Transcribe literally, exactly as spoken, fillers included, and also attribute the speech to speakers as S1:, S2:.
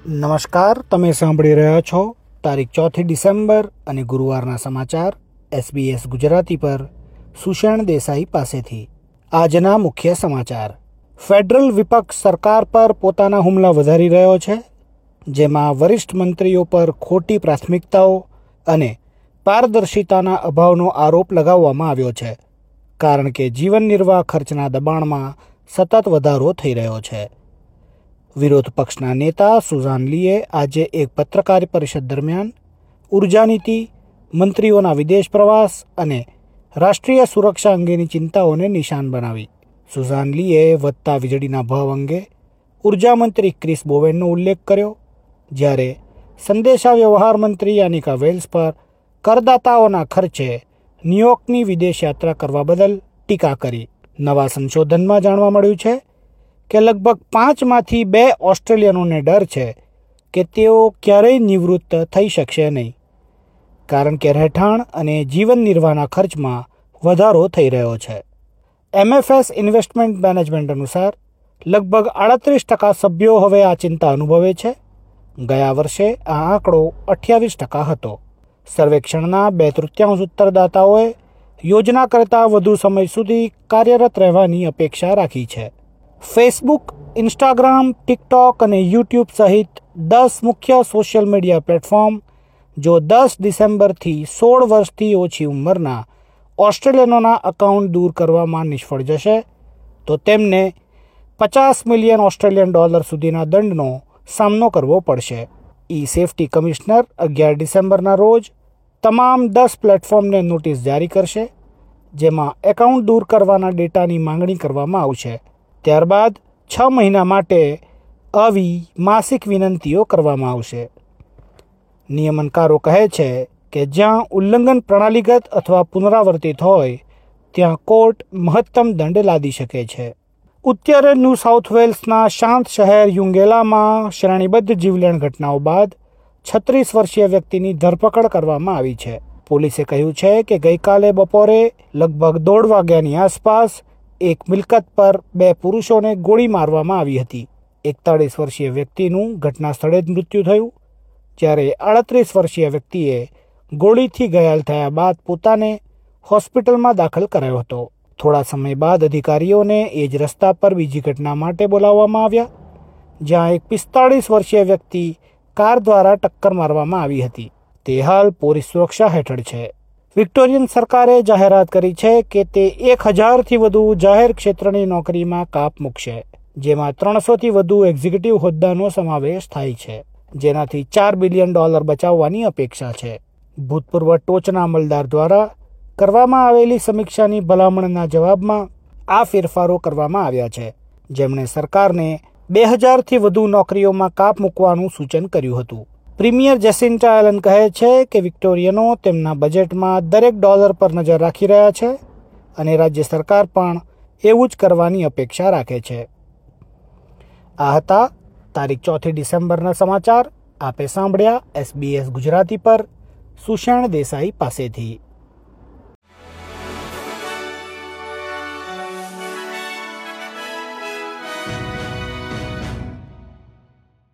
S1: નમસ્કાર, તમે સાંભળી રહ્યા છો તારીખ ચોથી ડિસેમ્બર અને ગુરુવારના સમાચાર એસબીએસ ગુજરાતી પર સુષેણ દેસાઈ પાસેથી. આજના મુખ્ય સમાચાર. ફેડરલ વિપક્ષ સરકાર પર પોતાના હુમલા વધારી રહ્યો છે, જેમાં વરિષ્ઠ મંત્રીઓ પર ખોટી પ્રાથમિકતાઓ અને પારદર્શિતાના અભાવનો આરોપ લગાવવામાં આવ્યો છે, કારણ કે જીવન નિર્વાહ ખર્ચના દબાણમાં સતત વધારો થઈ રહ્યો છે. વિરોધ પક્ષના નેતા સુઝાન લીએ આજે એક પત્રકાર પરિષદ દરમિયાન ઉર્જા નીતિ, મંત્રીઓના વિદેશ પ્રવાસ અને રાષ્ટ્રીય સુરક્ષા અંગેની ચિંતાઓને નિશાન બનાવી. સુઝાન લીએ વધતા વીજળીના ભાવ અંગે ઉર્જા મંત્રી ક્રિસ બોવેનનો ઉલ્લેખ કર્યો, જ્યારે સંદેશા વ્યવહાર મંત્રી અનિકા વેલ્સ પર કરદાતાઓના ખર્ચે ન્યૂયોર્કની વિદેશ યાત્રા કરવા બદલ ટીકા કરી. નવા સંશોધનમાં જાણવા મળ્યું છે કે લગભગ પાંચમાંથી બે ઓસ્ટ્રેલિયનોને ડર છે કે તેઓ ક્યારેય નિવૃત્ત થઈ શકશે નહીં, કારણ કે રહેઠાણ અને જીવન નિર્વાહના ખર્ચમાં વધારો થઈ રહ્યો છે. એમએફએસ ઇન્વેસ્ટમેન્ટ મેનેજમેન્ટ અનુસાર લગભગ આડત્રીસ ટકા સભ્યો હવે આ ચિંતા અનુભવે છે. ગયા વર્ષે આ આંકડો અઠ્યાવીસ ટકા હતો. સર્વેક્ષણના બે તૃતીયાંશ ઉત્તરદાતાઓએ યોજના કરતાં વધુ સમય સુધી કાર્યરત રહેવાની અપેક્ષા રાખી છે. ફેસબુક, ઇન્સ્ટાગ્રામ, ટિકટોક અને યુટ્યુબ સહિત દસ મુખ્ય સોશિયલ મીડિયા પ્લેટફોર્મ જો દસ ડિસેમ્બરથી સોળ વર્ષથી ઓછી ઉંમરના ઓસ્ટ્રેલિયનોના અકાઉન્ટ દૂર કરવામાં નિષ્ફળ જશે તો તેમને પચાસ મિલિયન ઓસ્ટ્રેલિયન ડોલર સુધીના દંડનો સામનો કરવો પડશે. ઈ સેફટી કમિશનર અગિયાર ડિસેમ્બરના રોજ તમામ દસ પ્લેટફોર્મને નોટિસ જારી કરશે, જેમાં એકાઉન્ટ દૂર કરવાના ડેટાની માંગણી કરવામાં આવશે. ત્યારબાદ છ મહિના માટે આવી માસિક વિનંતીઓ કરવામાં આવશે. નિયમનકારો કહે છે કે જ્યાં ઉલ્લંઘન પ્રણાલીગત અથવા પુનરાવર્તિત હોય ત્યાં કોર્ટ મહત્તમ દંડ લાદી શકે છે. ઉત્તર ન્યૂ સાઉથ વેલ્સના શાંત શહેર યુંગેલામાં શ્રેણીબદ્ધ જીવલેણ ઘટનાઓ બાદ છત્રીસ વર્ષીય વ્યક્તિની ધરપકડ કરવામાં આવી છે. પોલીસે કહ્યું છે કે ગઈકાલે બપોરે લગભગ દોઢ વાગ્યાની આસપાસ એક મિલકત પર બે પુરુષોને ગોળી મારવામાં આવી હતી. એકતાળીસ વર્ષીય વ્યક્તિનું ઘટના સ્થળે જ મૃત્યુ થયું, જ્યારે આડત્રીસ વર્ષીય વ્યક્તિએ ગોળીથી ઘાયલ થયા બાદ પોતાને હોસ્પિટલમાં દાખલ કરાયો હતો. થોડા સમય બાદ અધિકારીઓને એ જ રસ્તા પર બીજી ઘટના માટે બોલાવવામાં આવ્યા, જ્યાં એક પિસ્તાળીસ વર્ષીય વ્યક્તિ કાર દ્વારા ટક્કર મારવામાં આવી હતી. તે હાલ પોલીસ સુરક્ષા હેઠળ છે. વિક્ટોરિયન સરકારે જાહેરાત કરી છે કે તે એક હજારથી વધુ જાહેર ક્ષેત્રની નોકરીમાં કાપ મૂકશે, જેમાં ત્રણસોથી વધુ એક્ઝિક્યુટિવ હોદ્દાનો સમાવેશ થાય છે, જેનાથી ચાર બિલિયન ડોલર બચાવવાની અપેક્ષા છે. ભૂતપૂર્વ ટોચના અમલદાર દ્વારા કરવામાં આવેલી સમીક્ષાની ભલામણના જવાબમાં આ ફેરફારો કરવામાં આવ્યા છે, જેમણે સરકારને બે હજારથી વધુ નોકરીઓમાં કાપ મૂકવાનું સૂચન કર્યું હતું. પ્રીમિયર જેસિન્ટા એલન કહે છે કે વિક્ટોરિયનો તેમના બજેટમાં દરેક ડોલર પર નજર રાખી રહ્યા છે અને રાજ્ય સરકાર પણ એવું જ કરવાની અપેક્ષા રાખે છે. આ હતા તારીખ ચોથી ડિસેમ્બરના સમાચાર. આપે સાંભળ્યા એસબીએસ ગુજરાતી પર સુષેણ દેસાઈ પાસેથી.